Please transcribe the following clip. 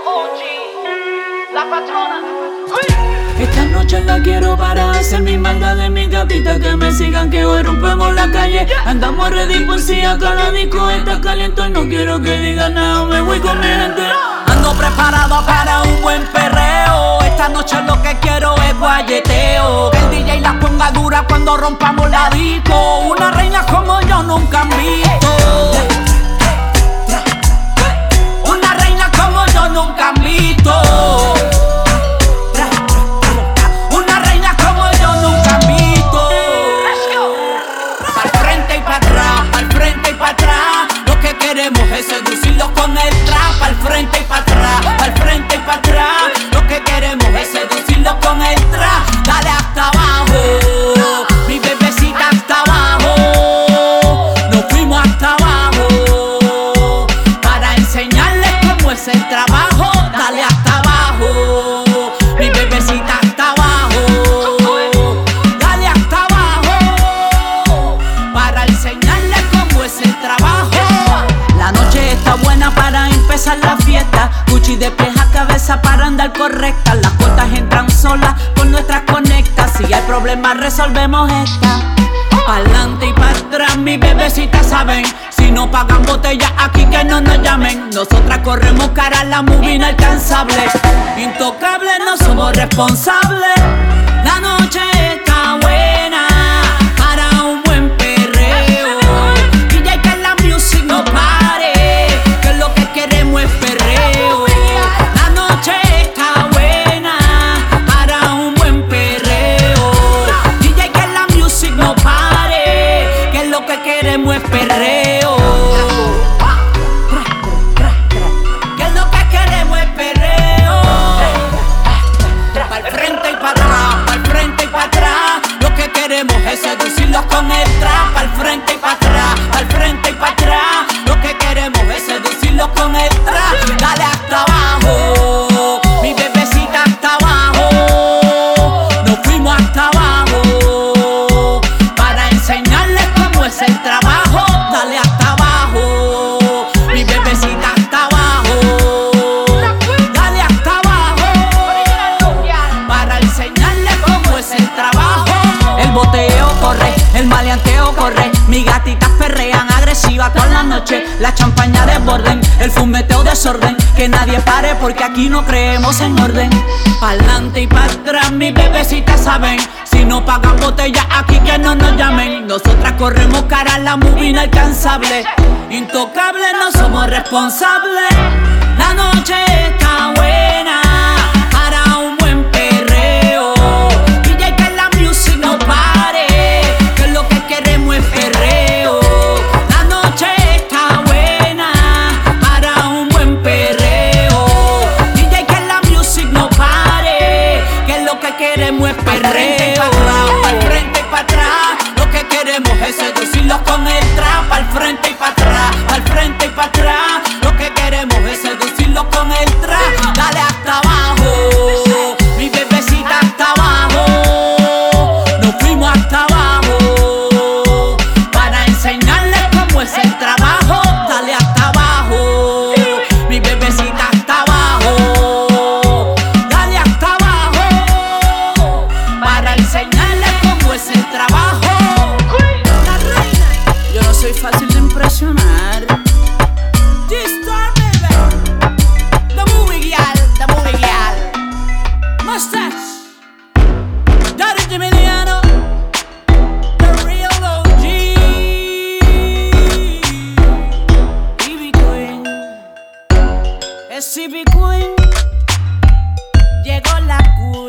La patrona. Esta noche la quiero para hacer mi maldad de mi gatita. Que me sigan, que hoy rompemos la calle. Andamos ready por si acá la disco está caliente. Y no quiero que digan nada, me voy con mi gente. Ando preparado para un buen perreo. Esta noche lo que quiero es guayeteo. Que el DJ la ponga dura cuando rompamos la disco. Una reina como yo nunca han visto. Una reina como yo nunca han visto. Una reina como yo nunca han visto. Pa'l frente y pa' atrás, pa'l frente y pa' atrás. Lo que queremos es seducirlos con el trap. Pa'l frente y pa' atrás, pa'l frente y pa' atrás. Lo que queremos es seducirlos con el trap. Dale hasta abajo, mi bebecita hasta abajo. Nos fuimos hasta abajo para enseñarles cómo es el trabajo. Dale hasta abajo, mi bebecita hasta abajo. Dale hasta abajo para enseñarles cómo es el trabajo. La noche está buena para empezar la fiesta. Gucci de pies a cabeza para andar correcta. Las cortas entran solas con nuestras conectas. Si hay problemas resolvemos esta. Pa'lante y pa' atrás, mi bebecita saben. Si no pagan botellas aquí que no nos llamen. Nosotras corremos cara a la movie inalcanzable. Intocable, no somos responsables. La noche está buena para un buen perreo. DJ que la music no pare, que lo que queremos es perreo. La noche está buena para un buen perreo. DJ que la music no pare, que lo que queremos es perreo. Que lo que queremos es perreo. Pa'l frente y pa' atrás, pa'l frente y pa' atrás. Lo que queremos es seducirlos con el trap. Pa'l frente y pa' atrás, pa'l frente y pa' atrás. Lo que queremos es seducirlos con el trap. Dale hasta abajo, mi bebecita hasta abajo. Nos fuimos hasta abajo para enseñarles cómo es el trabajo. Dale hasta abajo, mi bebecita hasta abajo. Dale hasta abajo para enseñarles cómo es el trabajo. El boteo corre, el maleanteo corre. Mis gatitas perrean agresivas toda la noche. La champaña desborden, el fumeteo desorden. Que nadie pare porque aquí no creemos en orden. Pa'lante y pa' atrás, mis bebecitas saben. Si no pagan botellas aquí que no nos llamen. Nosotras corremos cara a la movie inalcanzable. Intocable, no somos responsables. La noche está buena para un buen perreo. DJ que la music no pare, que lo que queremos es perreo. La noche está buena para un buen perreo. DJ que la music no pare, que lo que queremos es perreo. Pa'l frente y pa' atrás, lo que queremos es seducirlos con el trap. Pa'l frente y pa' atrás, pa'l frente y pa' atrás. Lo que queremos es seducirlos con el trap. Dale hasta abajo, mi bebecita hasta abajo. Nos fuimos hasta abajo para enseñarles cómo es el trabajo. Dale hasta abajo, mi bebecita hasta abajo. Dale hasta abajo para enseñarles cómo es el trabajo. Yo no soy fácil de impresionar. G-Star, baby. The movie girl, the movie girl. Mustache. Daddy Geminiano, the real OG. BB Queen, es CB Queen. Llegó la Queen.